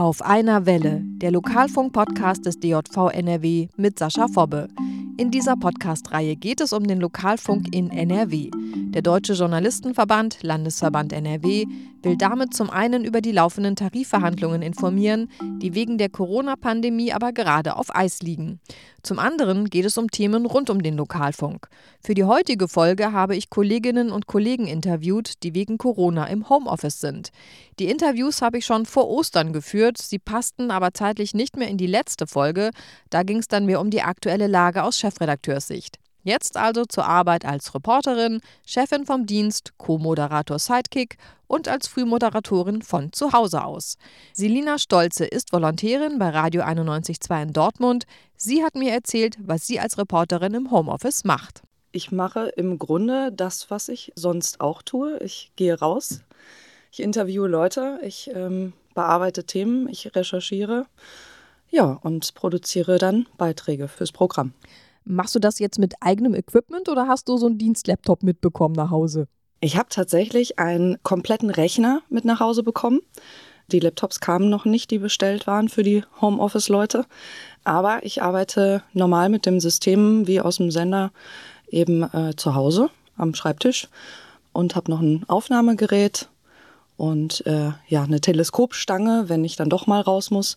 Auf einer Welle, der Lokalfunk-Podcast des DJV NRW mit Sascha Fobbe. In dieser Podcast-Reihe geht es um den Lokalfunk in NRW. Der Deutsche Journalistenverband, Landesverband NRW, will damit zum einen über die laufenden Tarifverhandlungen informieren, die wegen der Corona-Pandemie aber gerade auf Eis liegen. Zum anderen geht es um Themen rund um den Lokalfunk. Für die heutige Folge habe ich Kolleginnen und Kollegen interviewt, die wegen Corona im Homeoffice sind. Die Interviews habe ich schon vor Ostern geführt, sie passten aber zeitlich nicht mehr in die letzte Folge. Da ging es dann mehr um die aktuelle Lage aus Chefredakteurssicht. Jetzt also zur Arbeit als Reporterin, Chefin vom Dienst, Co-Moderator Sidekick und als Frühmoderatorin von zu Hause aus. Selina Stolze ist Volontärin bei Radio 91.2 in Dortmund. Sie hat mir erzählt, was sie als Reporterin im Homeoffice macht. Ich mache im Grunde das, was ich sonst auch tue. Ich gehe raus, ich interviewe Leute, ich bearbeite Themen, ich recherchiere, und produziere dann Beiträge fürs Programm. Machst du das jetzt mit eigenem Equipment oder hast du so einen Dienstlaptop mitbekommen nach Hause? Ich habe tatsächlich einen kompletten Rechner mit nach Hause bekommen. Die Laptops kamen noch nicht, die bestellt waren für die Homeoffice-Leute. Aber ich arbeite normal mit dem System wie aus dem Sender eben zu Hause am Schreibtisch und habe noch ein Aufnahmegerät und eine Teleskopstange, wenn ich dann doch mal raus muss.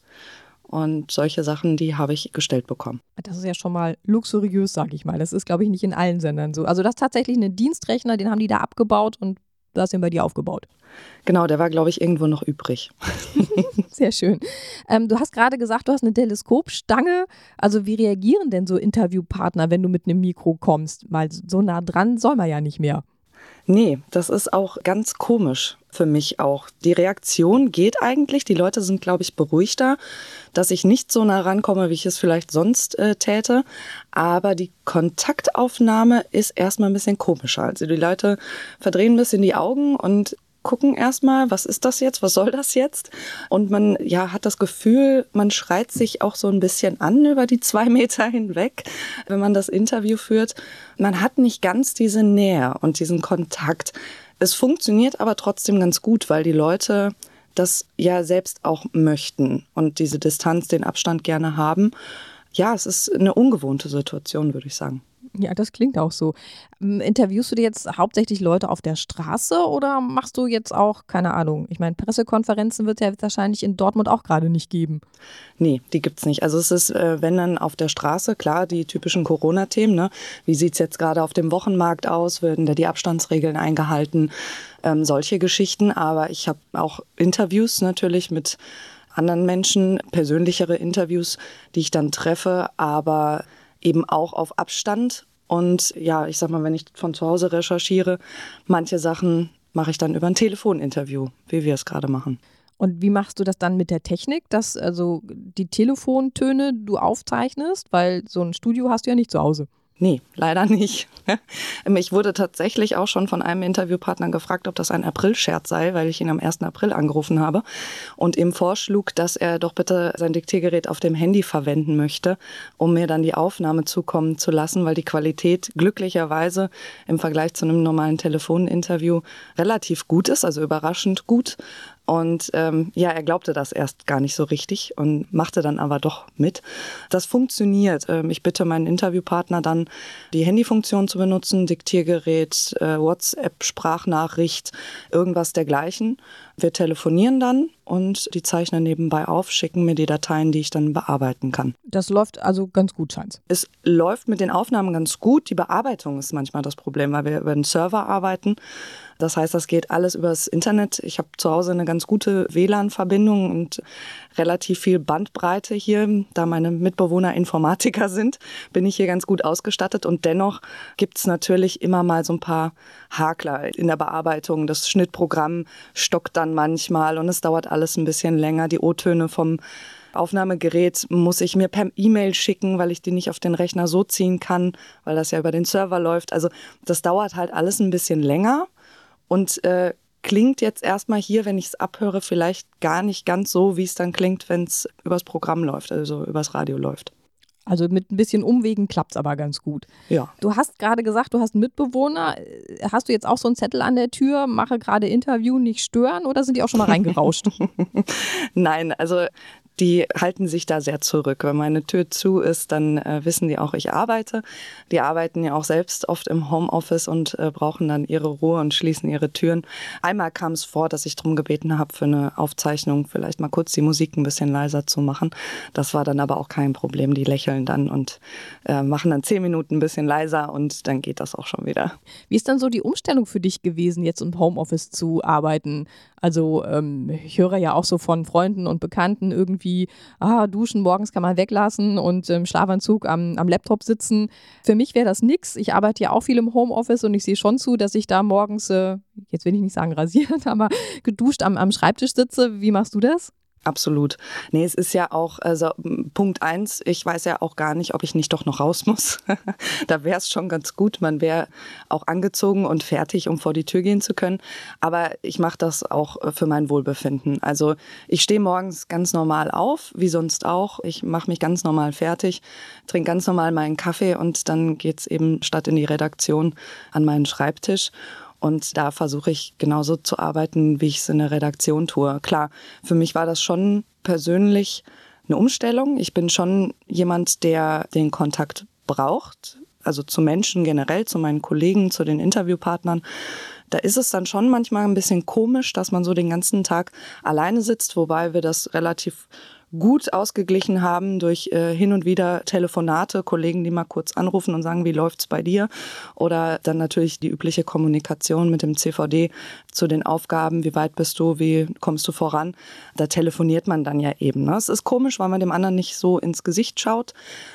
Und solche Sachen, die habe ich gestellt bekommen. Das ist ja schon mal luxuriös, sage ich mal. Das ist, glaube ich, nicht in allen Sendern so. Also das ist tatsächlich ein Dienstrechner, den haben die da abgebaut und da ist den bei dir aufgebaut. Genau, der war, glaube ich, irgendwo noch übrig. Sehr schön. Du hast gerade gesagt, du hast eine Teleskopstange. Also wie reagieren denn so Interviewpartner, wenn du mit einem Mikro kommst? Weil so nah dran soll man ja nicht mehr. Nee, das ist auch ganz komisch für mich auch. Die Reaktion geht eigentlich. Die Leute sind, glaube ich, beruhigter, dass ich nicht so nah rankomme, wie ich es vielleicht sonst täte. Aber die Kontaktaufnahme ist erstmal ein bisschen komischer. Also die Leute verdrehen ein bisschen die Augen und gucken erstmal, was ist das jetzt, was soll das jetzt? Und man hat das Gefühl, man schreit sich auch so ein bisschen an über die 2 Meter hinweg, wenn man das Interview führt. Man hat nicht ganz diese Nähe und diesen Kontakt. Es funktioniert aber trotzdem ganz gut, weil die Leute das ja selbst auch möchten und diese Distanz, den Abstand gerne haben. Ja, es ist eine ungewohnte Situation, würde ich sagen. Ja, das klingt auch so. Interviewst du dir jetzt hauptsächlich Leute auf der Straße oder machst du jetzt auch, keine Ahnung, ich meine, Pressekonferenzen wird es ja wahrscheinlich in Dortmund auch gerade nicht geben. Nee, die gibt's nicht. Also es ist, wenn dann auf der Straße, klar, die typischen Corona-Themen, ne? Wie sieht's jetzt gerade auf dem Wochenmarkt aus? Werden da die Abstandsregeln eingehalten? Solche Geschichten. Aber ich habe auch Interviews natürlich mit anderen Menschen, persönlichere Interviews, die ich dann treffe, aber eben auch auf Abstand. Und ja, ich sag mal, wenn ich von zu Hause recherchiere, manche Sachen mache ich dann über ein Telefoninterview, wie wir es gerade machen. Und wie machst du das dann mit der Technik, dass also die Telefontöne du aufzeichnest? Weil so ein Studio hast du ja nicht zu Hause. Nee, leider nicht. Ich wurde tatsächlich auch schon von einem Interviewpartner gefragt, ob das ein Aprilscherz sei, weil ich ihn am 1. April angerufen habe und ihm vorschlug, dass er doch bitte sein Diktiergerät auf dem Handy verwenden möchte, um mir dann die Aufnahme zukommen zu lassen, weil die Qualität glücklicherweise im Vergleich zu einem normalen Telefoninterview relativ gut ist, also überraschend gut. Und er glaubte das erst gar nicht so richtig und machte dann aber doch mit. Das funktioniert. Ich bitte meinen Interviewpartner dann, die Handyfunktion zu benutzen, Diktiergerät, WhatsApp, Sprachnachricht, irgendwas dergleichen. Wir telefonieren dann und die zeichnen nebenbei auf, schicken mir die Dateien, die ich dann bearbeiten kann. Das läuft also ganz gut, scheint's. Es läuft mit den Aufnahmen ganz gut. Die Bearbeitung ist manchmal das Problem, weil wir über den Server arbeiten. Das heißt, das geht alles übers Internet. Ich habe zu Hause eine ganz gute WLAN-Verbindung und relativ viel Bandbreite hier. Da meine Mitbewohner Informatiker sind, bin ich hier ganz gut ausgestattet. Und dennoch gibt es natürlich immer mal so ein paar Hakler in der Bearbeitung. Das Schnittprogramm stockt dann manchmal und es dauert alles ein bisschen länger. Die O-Töne vom Aufnahmegerät muss ich mir per E-Mail schicken, weil ich die nicht auf den Rechner so ziehen kann, weil das ja über den Server läuft. Also das dauert halt alles ein bisschen länger. Und klingt jetzt erstmal hier, wenn ich es abhöre, vielleicht gar nicht ganz so, wie es dann klingt, wenn es übers Programm läuft, also übers Radio läuft. Also mit ein bisschen Umwegen klappt es aber ganz gut. Ja. Du hast gerade gesagt, du hast einen Mitbewohner. Hast du jetzt auch so einen Zettel an der Tür, mache gerade Interview, nicht stören, oder sind die auch schon mal reingerauscht? Nein, also die halten sich da sehr zurück. Wenn meine Tür zu ist, dann wissen die auch, ich arbeite. Die arbeiten ja auch selbst oft im Homeoffice und brauchen dann ihre Ruhe und schließen ihre Türen. Einmal kam es vor, dass ich darum gebeten habe, für eine Aufzeichnung vielleicht mal kurz die Musik ein bisschen leiser zu machen. Das war dann aber auch kein Problem. Die lächeln dann und machen dann 10 Minuten ein bisschen leiser und dann geht das auch schon wieder. Wie ist dann so die Umstellung für dich gewesen, jetzt im Homeoffice zu arbeiten? Also ich höre ja auch so von Freunden und Bekannten irgendwie, duschen morgens kann man weglassen und im Schlafanzug am Laptop sitzen. Für mich wäre das nix. Ich arbeite ja auch viel im Homeoffice und ich sehe schon zu, dass ich da morgens, jetzt will ich nicht sagen rasiert, aber geduscht am Schreibtisch sitze. Wie machst du das? Absolut. Nee, es ist ja auch, also Punkt 1, ich weiß ja auch gar nicht, ob ich nicht doch noch raus muss. Da wäre es schon ganz gut, man wäre auch angezogen und fertig, um vor die Tür gehen zu können. Aber ich mache das auch für mein Wohlbefinden. Also ich stehe morgens ganz normal auf, wie sonst auch. Ich mache mich ganz normal fertig, trinke ganz normal meinen Kaffee und dann geht's eben statt in die Redaktion an meinen Schreibtisch. Und da versuche ich genauso zu arbeiten, wie ich es in der Redaktion tue. Klar, für mich war das schon persönlich eine Umstellung. Ich bin schon jemand, der den Kontakt braucht, also zu Menschen generell, zu meinen Kollegen, zu den Interviewpartnern. Da ist es dann schon manchmal ein bisschen komisch, dass man so den ganzen Tag alleine sitzt, wobei wir das relativ gut ausgeglichen haben durch hin und wieder Telefonate, Kollegen, die mal kurz anrufen und sagen, wie läuft's bei dir? Oder dann natürlich die übliche Kommunikation mit dem CVD zu den Aufgaben, wie weit bist du, wie kommst du voran? Da telefoniert man dann ja eben. Ne? Es ist komisch, weil man dem anderen nicht so ins Gesicht schaut,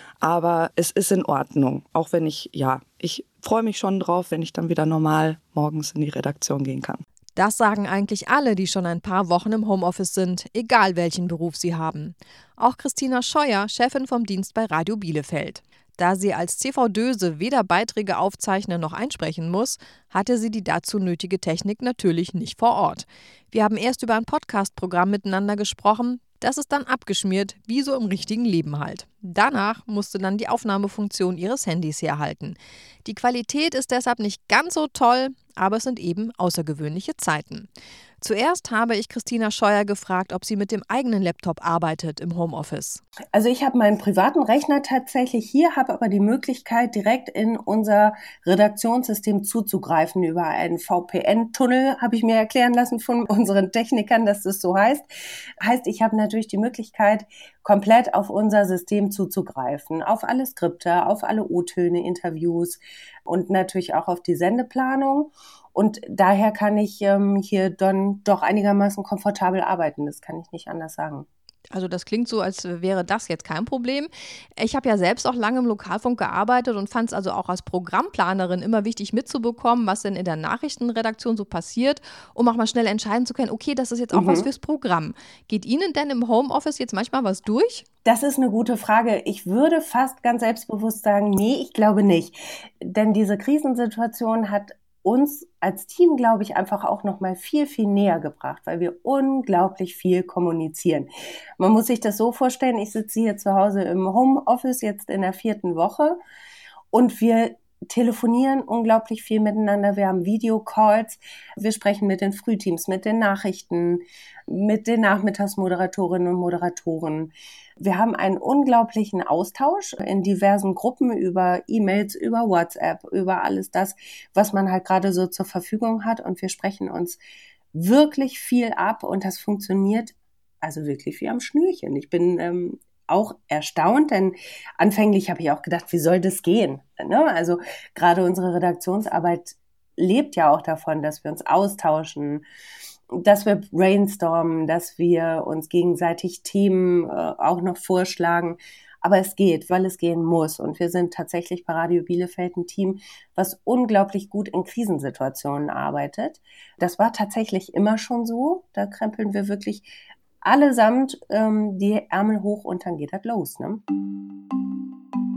aber es ist in Ordnung. Auch wenn ich freue mich schon drauf, wenn ich dann wieder normal morgens in die Redaktion gehen kann. Das sagen eigentlich alle, die schon ein paar Wochen im Homeoffice sind, egal welchen Beruf sie haben. Auch Christina Scheuer, Chefin vom Dienst bei Radio Bielefeld. Da sie als CV-Döse weder Beiträge aufzeichnen noch einsprechen muss, hatte sie die dazu nötige Technik natürlich nicht vor Ort. Wir haben erst über ein Podcast-Programm miteinander gesprochen. Das ist dann abgeschmiert, wie so im richtigen Leben halt. Danach musste dann die Aufnahmefunktion ihres Handys herhalten. Die Qualität ist deshalb nicht ganz so toll, aber es sind eben außergewöhnliche Zeiten. Zuerst habe ich Christina Scheuer gefragt, ob sie mit dem eigenen Laptop arbeitet im Homeoffice. Also ich habe meinen privaten Rechner tatsächlich hier, habe aber die Möglichkeit, direkt in unser Redaktionssystem zuzugreifen über einen VPN-Tunnel, habe ich mir erklären lassen von unseren Technikern, dass das so heißt. Heißt, ich habe natürlich die Möglichkeit, komplett auf unser System zuzugreifen, auf alle Skripte, auf alle O-Töne, Interviews und natürlich auch auf die Sendeplanung. Und daher kann ich hier dann doch einigermaßen komfortabel arbeiten. Das kann ich nicht anders sagen. Also das klingt so, als wäre das jetzt kein Problem. Ich habe ja selbst auch lange im Lokalfunk gearbeitet und fand es also auch als Programmplanerin immer wichtig mitzubekommen, was denn in der Nachrichtenredaktion so passiert, um auch mal schnell entscheiden zu können, okay, das ist jetzt auch was fürs Programm. Geht Ihnen denn im Homeoffice jetzt manchmal was durch? Das ist eine gute Frage. Ich würde fast ganz selbstbewusst sagen, nee, ich glaube nicht. Denn diese Krisensituation hat uns als Team, glaube ich, einfach auch noch mal viel, viel näher gebracht, weil wir unglaublich viel kommunizieren. Man muss sich das so vorstellen, ich sitze hier zu Hause im Homeoffice jetzt in der 4. Woche und wir telefonieren unglaublich viel miteinander. Wir haben Videocalls, wir sprechen mit den Frühteams, mit den Nachrichten, mit den Nachmittagsmoderatorinnen und Moderatoren. Wir haben einen unglaublichen Austausch in diversen Gruppen über E-Mails, über WhatsApp, über alles das, was man halt gerade so zur Verfügung hat. Und wir sprechen uns wirklich viel ab und das funktioniert also wirklich wie am Schnürchen. Ich bin auch erstaunt, denn anfänglich habe ich auch gedacht, wie soll das gehen? Ne? Also gerade unsere Redaktionsarbeit lebt ja auch davon, dass wir uns austauschen, dass wir brainstormen, dass wir uns gegenseitig Themen auch noch vorschlagen. Aber es geht, weil es gehen muss. Und wir sind tatsächlich bei Radio Bielefeld ein Team, was unglaublich gut in Krisensituationen arbeitet. Das war tatsächlich immer schon so. Da krempeln wir wirklich allesamt die Ärmel hoch und dann geht das los. Ne?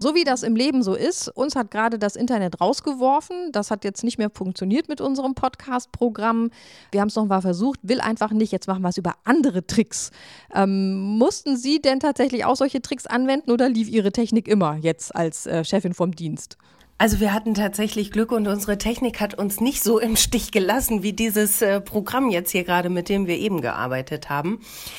So wie das im Leben so ist, uns hat gerade das Internet rausgeworfen. Das hat jetzt nicht mehr funktioniert mit unserem Podcast-Programm. Wir haben es noch mal versucht, will einfach nicht. Jetzt machen wir es über andere Tricks. Mussten Sie denn tatsächlich auch solche Tricks anwenden oder lief Ihre Technik immer jetzt als Chefin vom Dienst? Also wir hatten tatsächlich Glück und unsere Technik hat uns nicht so im Stich gelassen wie dieses Programm jetzt hier gerade, mit dem wir eben gearbeitet haben.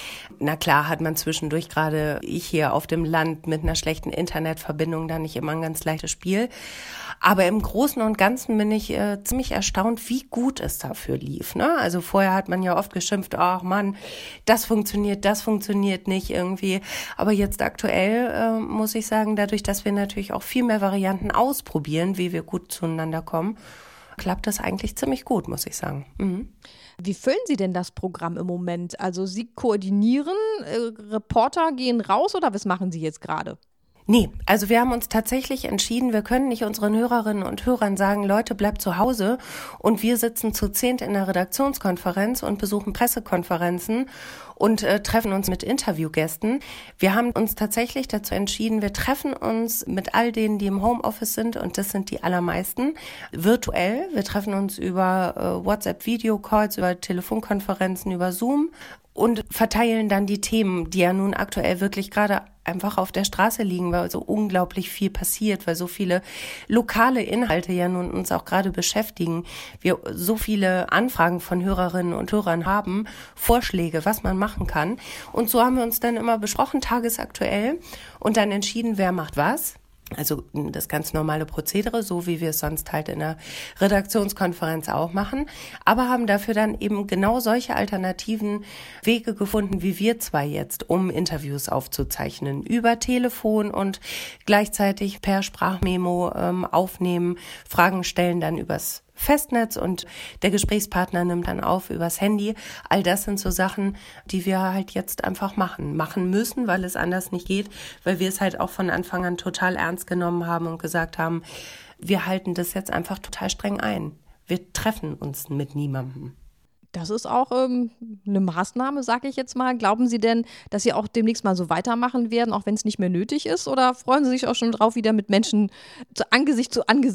Na klar hat man zwischendurch, gerade ich hier auf dem Land mit einer schlechten Internetverbindung, da nicht immer ein ganz leichtes Spiel. Aber im Großen und Ganzen bin ich ziemlich erstaunt, wie gut es dafür lief. Ne? Also vorher hat man ja oft geschimpft, ach Mann, das funktioniert nicht irgendwie. Aber jetzt aktuell muss ich sagen, dadurch, dass wir natürlich auch viel mehr Varianten ausprobieren, wie wir gut zueinander kommen, klappt das eigentlich ziemlich gut, muss ich sagen. Mhm. Wie füllen Sie denn das Programm im Moment? Also Sie koordinieren, Reporter gehen raus oder was machen Sie jetzt gerade? Nee, also wir haben uns tatsächlich entschieden, wir können nicht unseren Hörerinnen und Hörern sagen, Leute, bleibt zu Hause, und wir sitzen zu 10 in der Redaktionskonferenz und besuchen Pressekonferenzen und treffen uns mit Interviewgästen. Wir haben uns tatsächlich dazu entschieden, wir treffen uns mit all denen, die im Homeoffice sind, und das sind die allermeisten, virtuell. Wir treffen uns über WhatsApp-Video-Calls, über Telefonkonferenzen, über Zoom und verteilen dann die Themen, die ja nun aktuell wirklich gerade einfach auf der Straße liegen, weil so unglaublich viel passiert, weil so viele lokale Inhalte ja nun uns auch gerade beschäftigen. Wir so viele Anfragen von Hörerinnen und Hörern haben, Vorschläge, was man machen kann. Und so haben wir uns dann immer besprochen, tagesaktuell, und dann entschieden, wer macht was. Also das ganz normale Prozedere, so wie wir es sonst halt in der Redaktionskonferenz auch machen, aber haben dafür dann eben genau solche alternativen Wege gefunden, wie wir zwei jetzt, um Interviews aufzuzeichnen, über Telefon und gleichzeitig per Sprachmemo aufnehmen, Fragen stellen dann übers Festnetz und der Gesprächspartner nimmt dann auf übers Handy. All das sind so Sachen, die wir halt jetzt einfach machen müssen, weil es anders nicht geht, weil wir es halt auch von Anfang an total ernst genommen haben und gesagt haben, wir halten das jetzt einfach total streng ein. Wir treffen uns mit niemandem. Das ist auch eine Maßnahme, sage ich jetzt mal. Glauben Sie denn, dass Sie auch demnächst mal so weitermachen werden, auch wenn es nicht mehr nötig ist? Oder freuen Sie sich auch schon drauf, wieder mit Menschen zu Angesicht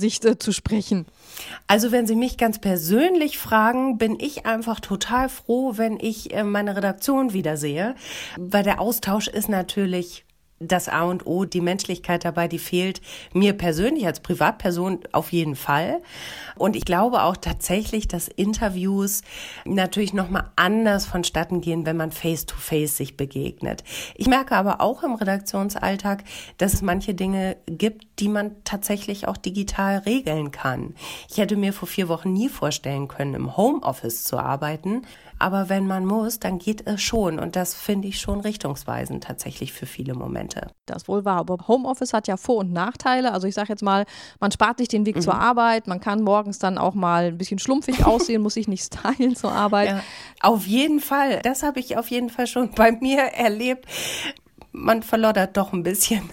zu sprechen? Also wenn Sie mich ganz persönlich fragen, bin ich einfach total froh, wenn ich meine Redaktion wiedersehe. Weil der Austausch ist natürlich das A und O, die Menschlichkeit dabei, die fehlt mir persönlich als Privatperson auf jeden Fall. Und ich glaube auch tatsächlich, dass Interviews natürlich nochmal anders vonstatten gehen, wenn man face-to-face sich begegnet. Ich merke aber auch im Redaktionsalltag, dass es manche Dinge gibt, die man tatsächlich auch digital regeln kann. Ich hätte mir vor 4 Wochen nie vorstellen können, im Homeoffice zu arbeiten. Aber wenn man muss, dann geht es schon. Und das finde ich schon richtungsweisend tatsächlich für viele Momente. Das wohl wahr. Aber Homeoffice hat ja Vor- und Nachteile. Also ich sage jetzt mal, man spart sich den Weg zur Arbeit. Man kann morgens dann auch mal ein bisschen schlumpfig aussehen, muss sich nicht stylen zur Arbeit. Ja, auf jeden Fall. Das habe ich auf jeden Fall schon bei mir erlebt. Man verloddert doch ein bisschen.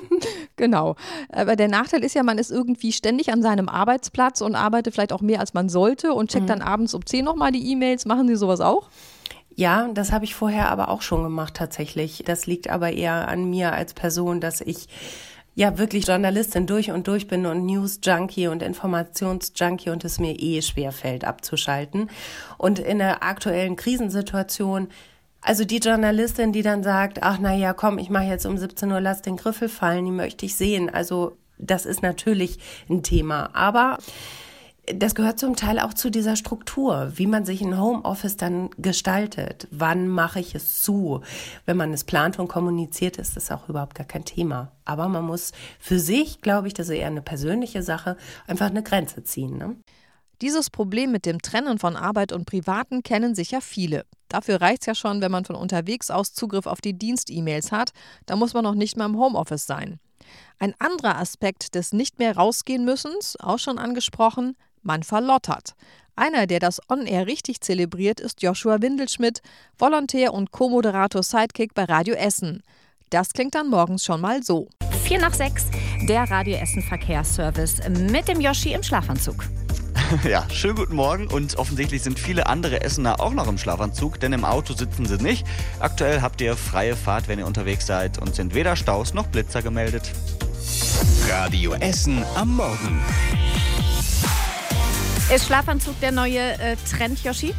Genau. Aber der Nachteil ist ja, man ist irgendwie ständig an seinem Arbeitsplatz und arbeitet vielleicht auch mehr, als man sollte und checkt dann abends um 10 nochmal die E-Mails. Machen Sie sowas auch? Ja, das habe ich vorher aber auch schon gemacht tatsächlich. Das liegt aber eher an mir als Person, dass ich ja wirklich Journalistin durch und durch bin und News-Junkie und Informations-Junkie und es mir schwerfällt abzuschalten. Und in der aktuellen Krisensituation, also die Journalistin, die dann sagt, ach na ja, komm, ich mache jetzt um 17 Uhr, lass den Griffel fallen, die möchte ich sehen. Also das ist natürlich ein Thema, aber das gehört zum Teil auch zu dieser Struktur, wie man sich ein Homeoffice dann gestaltet. Wann mache ich es zu? Wenn man es plant und kommuniziert, ist das auch überhaupt gar kein Thema. Aber man muss für sich, glaube ich, das ist eher eine persönliche Sache, einfach eine Grenze ziehen, ne? Dieses Problem mit dem Trennen von Arbeit und Privaten kennen sicher viele. Dafür reicht es ja schon, wenn man von unterwegs aus Zugriff auf die Dienst-E-Mails hat. Da muss man noch nicht mal im Homeoffice sein. Ein anderer Aspekt des nicht mehr rausgehen müssens, auch schon angesprochen, man verlottert. Einer, der das On-Air richtig zelebriert, ist Joshua Windelschmidt, Volontär und Co-Moderator Sidekick bei Radio Essen. Das klingt dann morgens schon mal so. 5:45, der Radio Essen Verkehrsservice mit dem Yoshi im Schlafanzug. Ja, schönen guten Morgen und offensichtlich sind viele andere Essener auch noch im Schlafanzug, denn im Auto sitzen sie nicht. Aktuell habt ihr freie Fahrt, wenn ihr unterwegs seid und sind weder Staus noch Blitzer gemeldet. Radio Essen am Morgen. Ist Schlafanzug der neue Trend, Yoshi?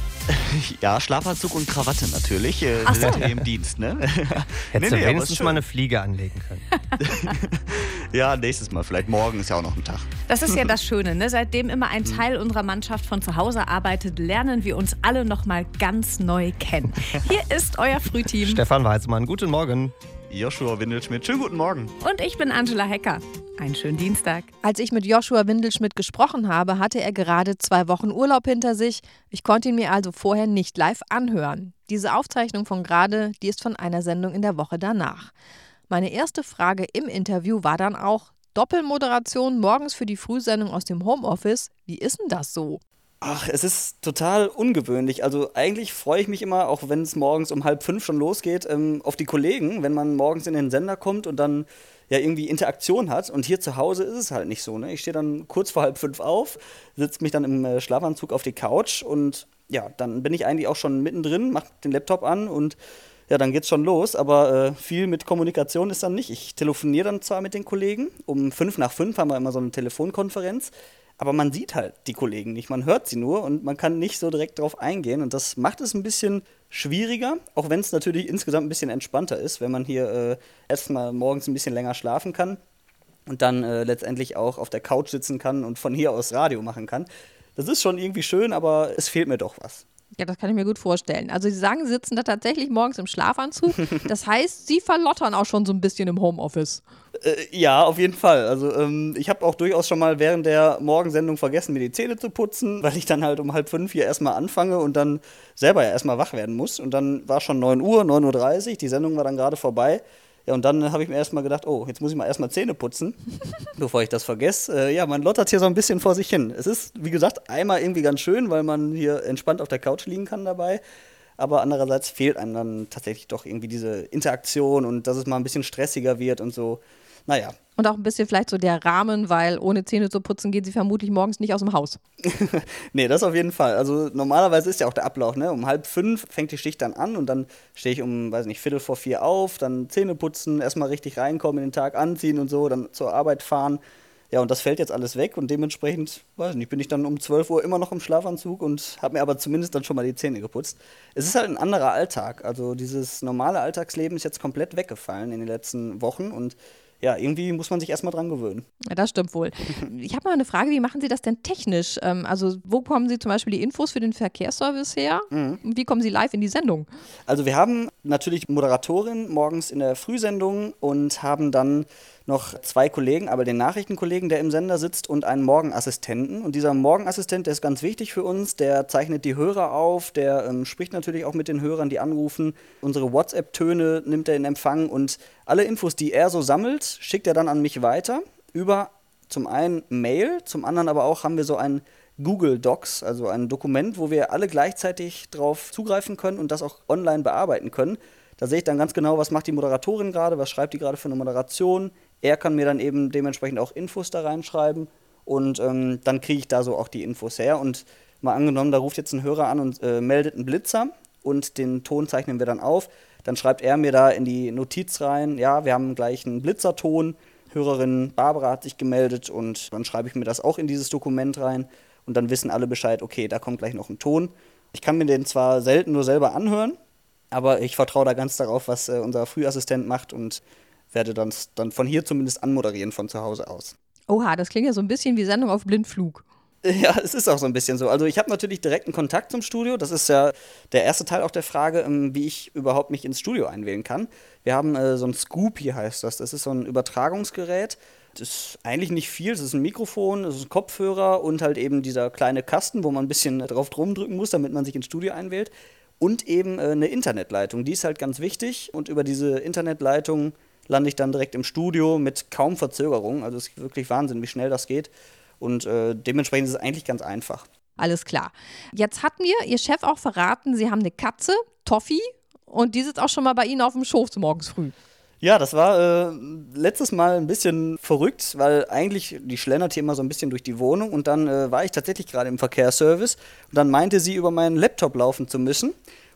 Ja, Schlafanzug und Krawatte natürlich. Ach so. Im Dienst, ne? Hättest du wenigstens mal eine Fliege anlegen können. Ja, nächstes Mal. Vielleicht morgen ist ja auch noch ein Tag. Das ist ja das Schöne, ne? Seitdem immer ein Teil unserer Mannschaft von zu Hause arbeitet, lernen wir uns alle noch mal ganz neu kennen. Hier ist euer Frühteam. Stefan Weizmann, guten Morgen. Joshua Windelschmidt, schönen guten Morgen. Und ich bin Angela Hecker. Einen schönen Dienstag. Als ich mit Joshua Windelschmidt gesprochen habe, hatte er gerade 2 Wochen Urlaub hinter sich. Ich konnte ihn mir also vorher nicht live anhören. Diese Aufzeichnung von gerade, die ist von einer Sendung in der Woche danach. Meine erste Frage im Interview war dann auch: Doppelmoderation morgens für die Frühsendung aus dem Homeoffice. Wie ist denn das so? Ach, es ist total ungewöhnlich. Also eigentlich freue ich mich immer, auch wenn es morgens um 4:30 schon losgeht, auf die Kollegen, wenn man morgens in den Sender kommt und dann ja irgendwie Interaktion hat. Und hier zu Hause ist es halt nicht so, ne? Ich stehe dann kurz vor 4:30 auf, sitze mich dann im Schlafanzug auf die Couch und ja, dann bin ich eigentlich auch schon mittendrin, mache den Laptop an und ja, dann geht's schon los. Aber viel mit Kommunikation ist dann nicht. Ich telefoniere dann zwar mit den Kollegen, um 5:05 haben wir immer so eine Telefonkonferenz. Aber man sieht halt die Kollegen nicht, man hört sie nur und man kann nicht so direkt drauf eingehen. Und das macht es ein bisschen schwieriger, auch wenn es natürlich insgesamt ein bisschen entspannter ist, wenn man hier erstmal morgens ein bisschen länger schlafen kann und dann letztendlich auch auf der Couch sitzen kann und von hier aus Radio machen kann. Das ist schon irgendwie schön, aber es fehlt mir doch was. Ja, das kann ich mir gut vorstellen. Also Sie sagen, Sie sitzen da tatsächlich morgens im Schlafanzug. Das heißt, Sie verlottern auch schon so ein bisschen im Homeoffice. Ja, auf jeden Fall. Also ich habe auch durchaus schon mal während der Morgensendung vergessen, mir die Zähne zu putzen, weil ich dann halt um 4:30 hier erstmal anfange und dann selber ja erstmal wach werden muss. Und dann war schon 9 Uhr, 9:30 Uhr, die Sendung war dann gerade vorbei. Ja, und dann habe ich mir erstmal gedacht, oh, jetzt muss ich mal erstmal Zähne putzen, bevor ich das vergesse. Ja, man lottert hier so ein bisschen vor sich hin. Es ist, wie gesagt, einmal irgendwie ganz schön, weil man hier entspannt auf der Couch liegen kann dabei. Aber andererseits fehlt einem dann tatsächlich doch irgendwie diese Interaktion und dass es mal ein bisschen stressiger wird und so. Naja. Und auch ein bisschen vielleicht so der Rahmen, weil ohne Zähne zu putzen gehen Sie vermutlich morgens nicht aus dem Haus. Nee, das auf jeden Fall. Also normalerweise ist ja auch der Ablauf, ne? Um 4:30 fängt die Schicht dann an und dann stehe ich um, 3:45 auf, dann Zähne putzen, erstmal richtig reinkommen, in den Tag anziehen und so, dann zur Arbeit fahren. Ja, und das fällt jetzt alles weg und dementsprechend, bin ich dann um 12 Uhr immer noch im Schlafanzug und habe mir aber zumindest dann schon mal die Zähne geputzt. Es ist halt ein anderer Alltag. Also dieses normale Alltagsleben ist jetzt komplett weggefallen in den letzten Wochen und ja, irgendwie muss man sich erstmal dran gewöhnen. Ja, das stimmt wohl. Ich habe mal eine Frage, wie machen Sie das denn technisch? Also wo kommen Sie zum Beispiel die Infos für den Verkehrsservice her? Und wie kommen Sie live in die Sendung? Also wir haben natürlich Moderatorin morgens in der Frühsendung und haben dann noch 2 Kollegen, aber den Nachrichtenkollegen, der im Sender sitzt, und einen Morgenassistenten. Und dieser Morgenassistent, der ist ganz wichtig für uns, der zeichnet die Hörer auf, der spricht natürlich auch mit den Hörern, die anrufen. Unsere WhatsApp-Töne nimmt er in Empfang und alle Infos, die er so sammelt, schickt er dann an mich weiter über zum einen Mail, zum anderen aber auch haben wir so ein Google Docs, also ein Dokument, wo wir alle gleichzeitig drauf zugreifen können und das auch online bearbeiten können. Da sehe ich dann ganz genau, was macht die Moderatorin gerade, was schreibt die gerade für eine Moderation. Er kann mir dann eben dementsprechend auch Infos da reinschreiben und dann kriege ich da so auch die Infos her. Und mal angenommen, da ruft jetzt ein Hörer an und meldet einen Blitzer und den Ton zeichnen wir dann auf. Dann schreibt er mir da in die Notiz rein, ja, wir haben gleich einen Blitzerton, Hörerin Barbara hat sich gemeldet und dann schreibe ich mir das auch in dieses Dokument rein und dann wissen alle Bescheid, okay, da kommt gleich noch ein Ton. Ich kann mir den zwar selten nur selber anhören, aber ich vertraue da ganz darauf, was unser Frühassistent macht und werde dann von hier zumindest anmoderieren von zu Hause aus. Oha, das klingt ja so ein bisschen wie Sendung auf Blindflug. Ja, es ist auch so ein bisschen so. Also ich habe natürlich direkten Kontakt zum Studio. Das ist ja der erste Teil auch der Frage, wie ich überhaupt mich ins Studio einwählen kann. Wir haben so ein Scoopy, heißt das. Das ist so ein Übertragungsgerät. Das ist eigentlich nicht viel. Das ist ein Mikrofon, das ist ein Kopfhörer und halt eben dieser kleine Kasten, wo man ein bisschen drauf drumdrücken muss, damit man sich ins Studio einwählt. Und eben eine Internetleitung. Die ist halt ganz wichtig. Und über diese Internetleitung lande ich dann direkt im Studio mit kaum Verzögerung. Also es ist wirklich Wahnsinn, wie schnell das geht. Und dementsprechend ist es eigentlich ganz einfach. Alles klar. Jetzt hat mir Ihr Chef auch verraten, Sie haben eine Katze, Toffi, und die sitzt auch schon mal bei Ihnen auf dem Schoß morgens früh. Ja, das war letztes Mal ein bisschen verrückt, weil eigentlich, die schlendert hier immer so ein bisschen durch die Wohnung und dann war ich tatsächlich gerade im Verkehrsservice und dann meinte sie, über meinen Laptop laufen zu müssen.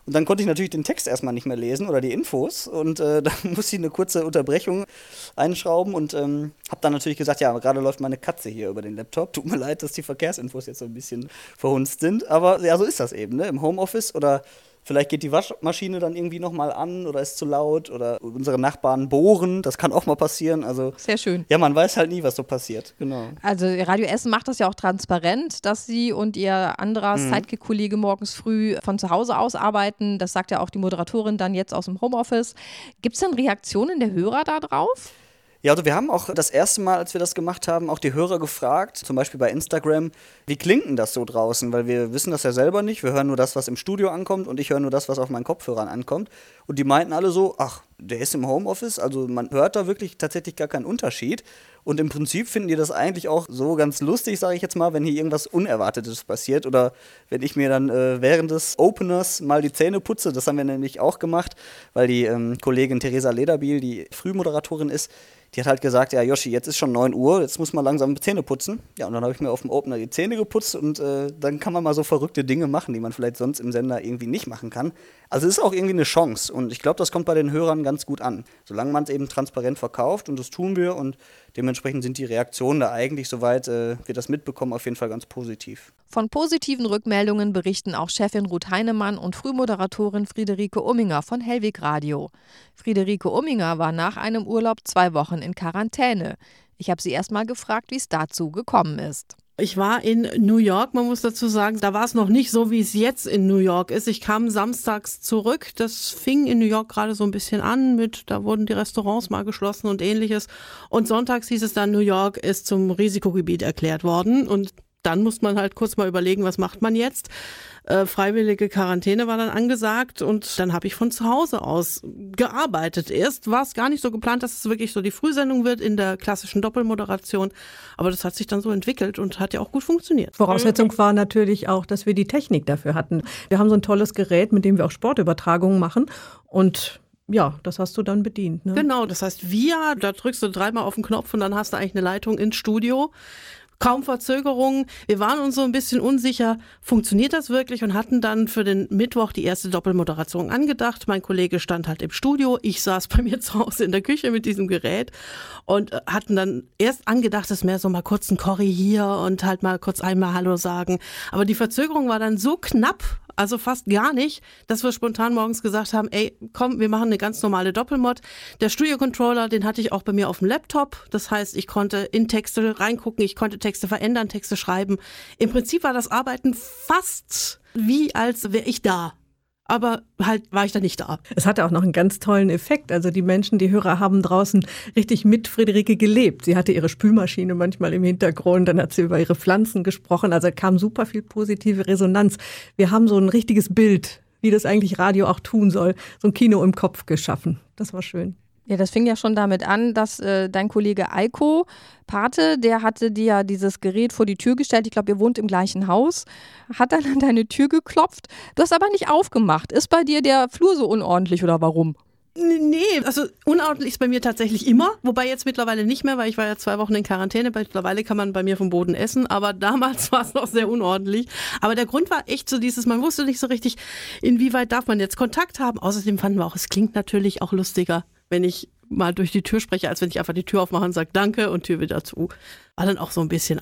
Und dann konnte ich natürlich den Text erstmal nicht mehr lesen oder die Infos und dann musste ich eine kurze Unterbrechung einschrauben und habe dann natürlich gesagt, ja, gerade läuft meine Katze hier über den Laptop. Tut mir leid, dass die Verkehrsinfos jetzt so ein bisschen verhunzt sind, aber ja, so ist das eben, ne? Im Homeoffice oder vielleicht geht die Waschmaschine dann irgendwie nochmal an oder ist zu laut oder unsere Nachbarn bohren, das kann auch mal passieren. Also, sehr schön. Ja, man weiß halt nie, was so passiert, genau. Also Radio Essen macht das ja auch transparent, dass Sie und Ihr anderer Sidekick-Kollege morgens früh von zu Hause aus arbeiten. Das sagt ja auch die Moderatorin dann jetzt aus dem Homeoffice. Gibt es denn Reaktionen der Hörer da drauf? Ja, also wir haben auch das erste Mal, als wir das gemacht haben, auch die Hörer gefragt, zum Beispiel bei Instagram, wie klingt denn das so draußen? Weil wir wissen das ja selber nicht, wir hören nur das, was im Studio ankommt und ich höre nur das, was auf meinen Kopfhörern ankommt. Und die meinten alle so, ach, der ist im Homeoffice, also man hört da wirklich tatsächlich gar keinen Unterschied. Und im Prinzip finden die das eigentlich auch so ganz lustig, sage ich jetzt mal, wenn hier irgendwas Unerwartetes passiert oder wenn ich mir dann während des Openers mal die Zähne putze. Das haben wir nämlich auch gemacht, weil die Kollegin Theresa Lederbiel, die Frühmoderatorin ist, die hat halt gesagt, ja Joshi, jetzt ist schon 9 Uhr, jetzt muss man langsam Zähne putzen. Ja, und dann habe ich mir auf dem Opener die Zähne geputzt und dann kann man mal so verrückte Dinge machen, die man vielleicht sonst im Sender irgendwie nicht machen kann. Also es ist auch irgendwie eine Chance und ich glaube, das kommt bei den Hörern ganz gut an. Solange man es eben transparent verkauft und das tun wir und dementsprechend sind die Reaktionen da eigentlich, soweit wir das mitbekommen, auf jeden Fall ganz positiv. Von positiven Rückmeldungen berichten auch Chefin Ruth Heinemann und Frühmoderatorin Friederike Umminger von Hellwig Radio. Friederike Umminger war nach einem Urlaub 2 Wochen in Quarantäne. Ich habe sie erst mal gefragt, wie es dazu gekommen ist. Ich war in New York, man muss dazu sagen, da war es noch nicht so, wie es jetzt in New York ist. Ich kam samstags zurück, das fing in New York gerade so ein bisschen an da wurden die Restaurants mal geschlossen und ähnliches. Und sonntags hieß es dann, New York ist zum Risikogebiet erklärt worden und dann muss man halt kurz mal überlegen, was macht man jetzt. Freiwillige Quarantäne war dann angesagt und dann habe ich von zu Hause aus gearbeitet. Erst war es gar nicht so geplant, dass es wirklich so die Frühsendung wird in der klassischen Doppelmoderation, aber das hat sich dann so entwickelt und hat ja auch gut funktioniert. Voraussetzung war natürlich auch, dass wir die Technik dafür hatten. Wir haben so ein tolles Gerät, mit dem wir auch Sportübertragungen machen und ja, das hast du dann bedient. Ne? Genau, das heißt da drückst du 3-mal auf den Knopf und dann hast du eigentlich eine Leitung ins Studio. Kaum Verzögerungen. Wir waren uns so ein bisschen unsicher, funktioniert das wirklich und hatten dann für den Mittwoch die erste Doppelmoderation angedacht. Mein Kollege stand halt im Studio, ich saß bei mir zu Hause in der Küche mit diesem Gerät und hatten dann erst angedacht, dass mehr so mal kurz ein Corrie hier und halt mal kurz einmal Hallo sagen. Aber die Verzögerung war dann so knapp, also fast gar nicht, dass wir spontan morgens gesagt haben, ey, komm, wir machen eine ganz normale Doppelmod. Der Studio-Controller, den hatte ich auch bei mir auf dem Laptop. Das heißt, ich konnte in Texte reingucken, ich konnte Texte verändern, Texte schreiben. Im Prinzip war das Arbeiten fast wie, als wäre ich da. Aber halt war ich da nicht da. Es hatte auch noch einen ganz tollen Effekt. Also die Menschen, die Hörer haben draußen richtig mit Friederike gelebt. Sie hatte ihre Spülmaschine manchmal im Hintergrund, dann hat sie über ihre Pflanzen gesprochen. Also kam super viel positive Resonanz. Wir haben so ein richtiges Bild, wie das eigentlich Radio auch tun soll. So ein Kino im Kopf geschaffen. Das war schön. Ja, das fing ja schon damit an, dass dein Kollege Eiko Pate, der hatte dir ja dieses Gerät vor die Tür gestellt. Ich glaube, ihr wohnt im gleichen Haus. Hat dann an deine Tür geklopft. Du hast aber nicht aufgemacht. Ist bei dir der Flur so unordentlich oder warum? Nee, also unordentlich ist bei mir tatsächlich immer, wobei jetzt mittlerweile nicht mehr, weil ich war ja 2 Wochen in Quarantäne, mittlerweile kann man bei mir vom Boden essen, aber damals war es noch sehr unordentlich. Aber der Grund war echt so man wusste nicht so richtig, inwieweit darf man jetzt Kontakt haben. Außerdem fanden wir auch, es klingt natürlich auch lustiger, wenn ich mal durch die Tür spreche, als wenn ich einfach die Tür aufmache und sage Danke und Tür wieder zu. War dann auch so ein bisschen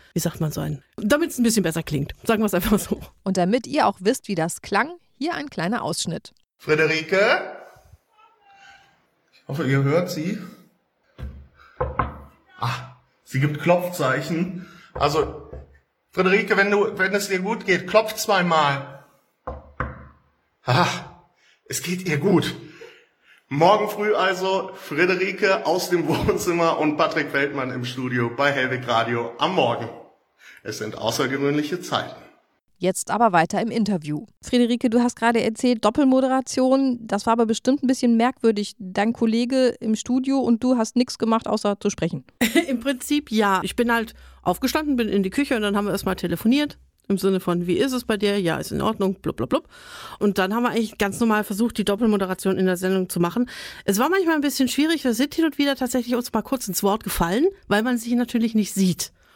damit es ein bisschen besser klingt. Sagen wir es einfach so. Und damit ihr auch wisst, wie das klang, hier ein kleiner Ausschnitt. Friederike? Ich hoffe, ihr hört sie. Sie gibt Klopfzeichen. Also, Friederike, wenn es dir gut geht, klopf 2-mal. Es geht ihr gut. Morgen früh also Friederike aus dem Wohnzimmer und Patrick Feldmann im Studio bei Hellwig Radio am Morgen. Es sind außergewöhnliche Zeiten. Jetzt aber weiter im Interview. Friederike, du hast gerade erzählt, Doppelmoderation, das war aber bestimmt ein bisschen merkwürdig. Dein Kollege im Studio und du hast nichts gemacht, außer zu sprechen. Im Prinzip ja. Ich bin halt aufgestanden, bin in die Küche und dann haben wir erstmal telefoniert. Im Sinne von, wie ist es bei dir? Ja, ist in Ordnung, blub, blub, blub. Und dann haben wir eigentlich ganz normal versucht, die Doppelmoderation in der Sendung zu machen. Es war manchmal ein bisschen schwierig, wir sind hin und wieder tatsächlich uns mal kurz ins Wort gefallen, weil man sich natürlich nicht sieht.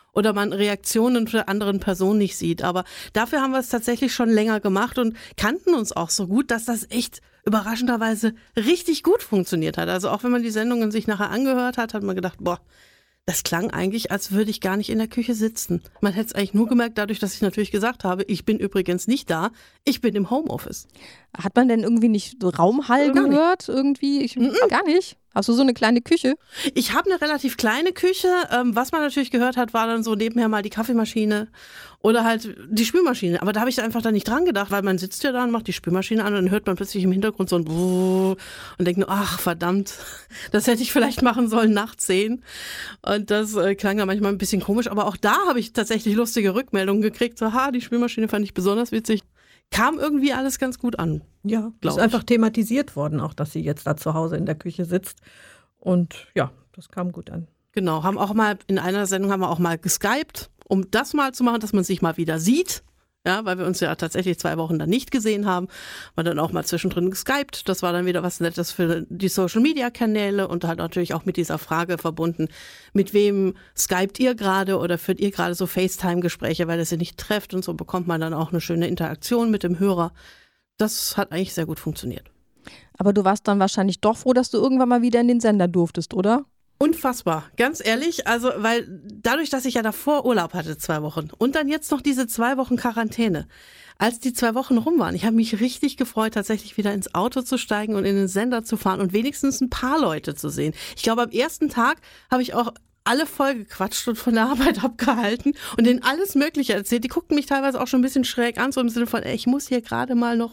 oder man Reaktionen für anderen Personen nicht sieht. Aber dafür haben wir es tatsächlich schon länger gemacht und kannten uns auch so gut, dass das echt überraschenderweise richtig gut funktioniert hat. Also auch wenn man die Sendungen sich nachher angehört hat, hat man gedacht, boah, das klang eigentlich, als würde ich gar nicht in der Küche sitzen. Man hätte es eigentlich nur gemerkt, dadurch, dass ich natürlich gesagt habe, ich bin übrigens nicht da, ich bin im Homeoffice. Hat man denn irgendwie nicht so Raumhall gehört? Irgendwie? Gar nicht. Hast du so eine kleine Küche? Ich habe eine relativ kleine Küche. Was man natürlich gehört hat, war dann so nebenher mal die Kaffeemaschine oder halt die Spülmaschine. Aber da habe ich einfach dann nicht dran gedacht, weil man sitzt ja da und macht die Spülmaschine an und dann hört man plötzlich im Hintergrund so ein Brrrr und denkt nur, ach verdammt, das hätte ich vielleicht machen sollen nach 10. Und das klang dann manchmal ein bisschen komisch. Aber auch da habe ich tatsächlich lustige Rückmeldungen gekriegt. So, die Spülmaschine fand ich besonders witzig. Kam irgendwie alles ganz gut an. Ja, ist einfach thematisiert worden, auch dass sie jetzt da zu Hause in der Küche sitzt. Und ja, das kam gut an. Genau, haben auch mal in einer Sendung haben wir auch mal geskypt, um das mal zu machen, dass man sich mal wieder sieht. Ja, weil wir uns ja tatsächlich 2 Wochen dann nicht gesehen haben. Man dann auch mal zwischendrin geskypt. Das war dann wieder was Nettes für die Social-Media-Kanäle und halt natürlich auch mit dieser Frage verbunden, mit wem skypt ihr gerade oder führt ihr gerade so FaceTime-Gespräche, weil ihr sie nicht trefft und so bekommt man dann auch eine schöne Interaktion mit dem Hörer. Das hat eigentlich sehr gut funktioniert. Aber du warst dann wahrscheinlich doch froh, dass du irgendwann mal wieder in den Sender durftest, oder? Unfassbar, ganz ehrlich, also weil dadurch, dass ich ja davor Urlaub hatte 2 Wochen und dann jetzt noch diese 2 Wochen Quarantäne, als die 2 Wochen rum waren, ich habe mich richtig gefreut, tatsächlich wieder ins Auto zu steigen und in den Sender zu fahren und wenigstens ein paar Leute zu sehen. Ich glaube, am ersten Tag habe ich auch alle voll gequatscht und von der Arbeit abgehalten und denen alles Mögliche erzählt. Die guckten mich teilweise auch schon ein bisschen schräg an, so im Sinne von, ich muss hier gerade mal noch,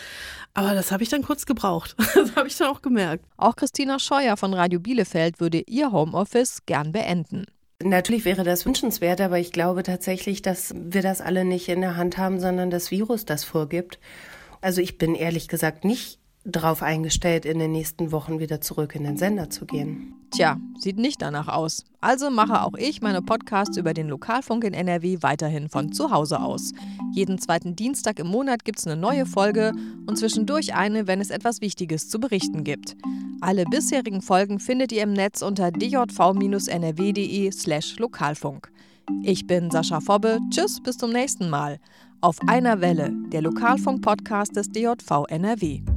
Aber das habe ich dann kurz gebraucht. Das habe ich dann auch gemerkt. Auch Christina Scheuer von Radio Bielefeld würde ihr Homeoffice gern beenden. Natürlich wäre das wünschenswert, aber ich glaube tatsächlich, dass wir das alle nicht in der Hand haben, sondern das Virus das vorgibt. Also ich bin ehrlich gesagt nicht darauf eingestellt, in den nächsten Wochen wieder zurück in den Sender zu gehen. Tja, sieht nicht danach aus. Also mache auch ich meine Podcasts über den Lokalfunk in NRW weiterhin von zu Hause aus. Jeden 2. Dienstag im Monat gibt es eine neue Folge und zwischendurch eine, wenn es etwas Wichtiges zu berichten gibt. Alle bisherigen Folgen findet ihr im Netz unter djv-nrw.de/Lokalfunk. Ich bin Sascha Fobbe. Tschüss, bis zum nächsten Mal. Auf einer Welle, der Lokalfunk-Podcast des DJV NRW.